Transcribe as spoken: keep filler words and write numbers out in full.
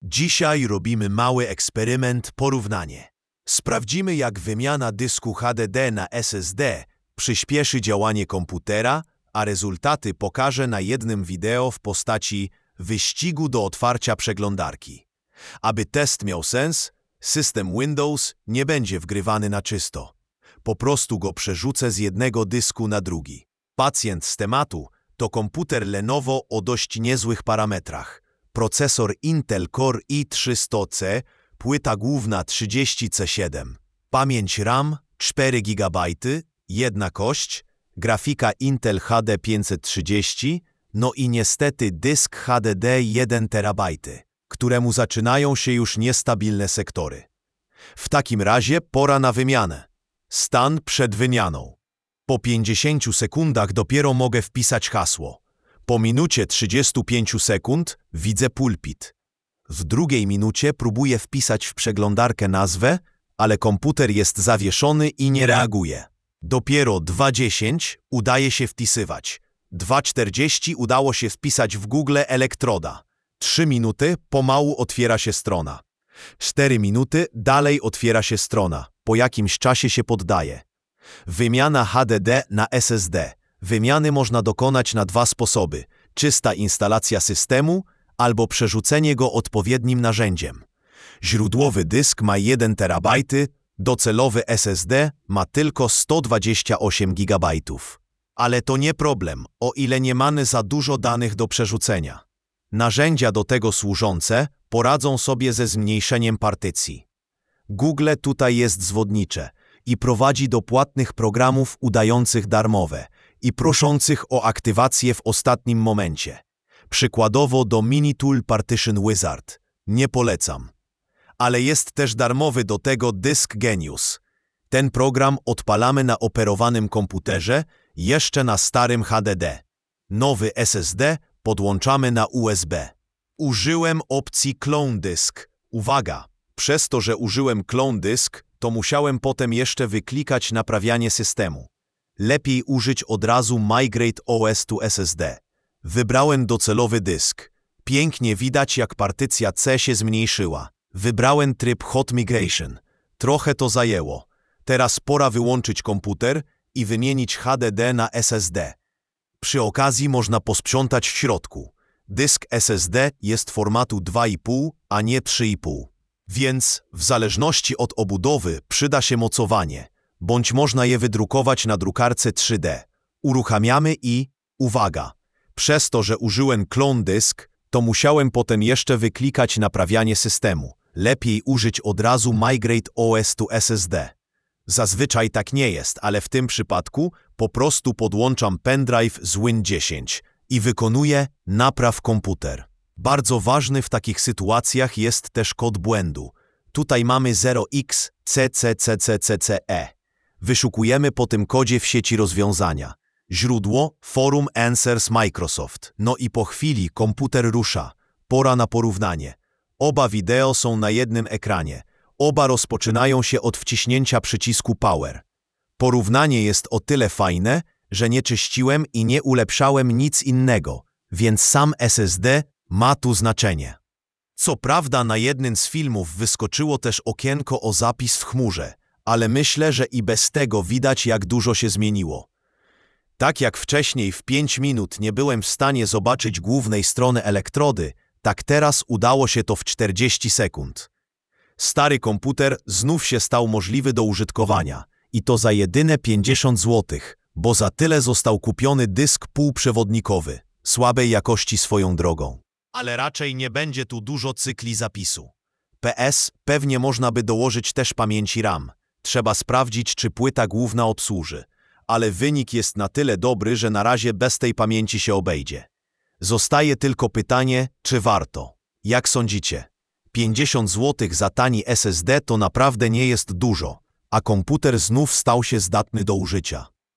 Dzisiaj robimy mały eksperyment porównanie. Sprawdzimy, jak wymiana dysku H D D na S S D przyspieszy działanie komputera, a rezultaty pokażę na jednym wideo w postaci wyścigu do otwarcia przeglądarki. Aby test miał sens, system Windows nie będzie wgrywany na czysto. Po prostu go przerzucę z jednego dysku na drugi. Pacjent z tematu to komputer Lenovo o dość niezłych parametrach. Procesor Intel Core i trzysta C, płyta główna trzydzieści C siedem, pamięć RAM cztery gigabajty, jedna kość, grafika Intel H D pięćset trzydzieści, no i niestety dysk H D D jeden terabajt, któremu zaczynają się już niestabilne sektory. W takim razie pora na wymianę. Stan przed wymianą. Po pięćdziesięciu sekundach dopiero mogę wpisać hasło. Po minucie trzydziestu pięciu sekund widzę pulpit. W drugiej minucie próbuję wpisać w przeglądarkę nazwę, ale komputer jest zawieszony i nie reaguje. Dopiero dwa dziesięć udaje się wpisywać. dwa czterdzieści udało się wpisać w Google elektroda. trzy minuty pomału otwiera się strona. cztery minuty dalej otwiera się strona. Po jakimś czasie się poddaje. Wymiana H D D na S S D. Wymiany można dokonać na dwa sposoby. Czysta instalacja systemu albo przerzucenie go odpowiednim narzędziem. Źródłowy dysk ma jeden terabajt, docelowy S S D ma tylko sto dwadzieścia osiem gigabajtów. Ale to nie problem, o ile nie mamy za dużo danych do przerzucenia. Narzędzia do tego służące poradzą sobie ze zmniejszeniem partycji. Google tutaj jest zwodnicze i prowadzi do płatnych programów udających darmowe i proszących o aktywację w ostatnim momencie. Przykładowo do Minitool Partition Wizard. Nie polecam. Ale jest też darmowy do tego Disk Genius. Ten program odpalamy na operowanym komputerze, jeszcze na starym H D D. Nowy S S D podłączamy na U S B. Użyłem opcji Clone Disk. Uwaga! Przez to, że użyłem Clone Disk, to musiałem potem jeszcze wyklikać naprawianie systemu. Lepiej użyć od razu Migrate O S to S S D. Wybrałem docelowy dysk. Pięknie widać, jak partycja C się zmniejszyła. Wybrałem tryb Hot Migration. Trochę to zajęło. Teraz pora wyłączyć komputer i wymienić H D D na S S D. Przy okazji można posprzątać w środku. Dysk S S D jest formatu dwa i pół, a nie trzy i pół. Więc w zależności od obudowy przyda się mocowanie, bądź można je wydrukować na drukarce trzy D. Uruchamiamy i, uwaga, przez to, że użyłem Clone Disk, to musiałem potem jeszcze wyklikać naprawianie systemu. Lepiej użyć od razu Migrate O S to S S D. Zazwyczaj tak nie jest, ale w tym przypadku po prostu podłączam pendrive z Win dziesięć i wykonuję napraw komputer. Bardzo ważny w takich sytuacjach jest też kod błędu. Tutaj mamy zero x c c c c c c e. Wyszukujemy po tym kodzie w sieci rozwiązania. Źródło Forum Answers Microsoft. No i po chwili komputer rusza. Pora na porównanie. Oba wideo są na jednym ekranie. Oba rozpoczynają się od wciśnięcia przycisku Power. Porównanie jest o tyle fajne, że nie czyściłem i nie ulepszałem nic innego, więc sam S S D ma tu znaczenie. Co prawda na jednym z filmów wyskoczyło też okienko o zapis w chmurze, ale myślę, że i bez tego widać, jak dużo się zmieniło. Tak jak wcześniej w pięć minut nie byłem w stanie zobaczyć głównej strony elektrody, tak teraz udało się to w czterdzieści sekund. Stary komputer znów się stał możliwy do użytkowania i to za jedyne pięćdziesiąt złotych, bo za tyle został kupiony dysk półprzewodnikowy, słabej jakości swoją drogą. Ale raczej nie będzie tu dużo cykli zapisu. P S pewnie można by dołożyć też pamięci RAM. Trzeba sprawdzić, czy płyta główna obsłuży, ale wynik jest na tyle dobry, że na razie bez tej pamięci się obejdzie. Zostaje tylko pytanie, czy warto. Jak sądzicie? pięćdziesiąt złotych za tani S S D to naprawdę nie jest dużo, a komputer znów stał się zdatny do użycia.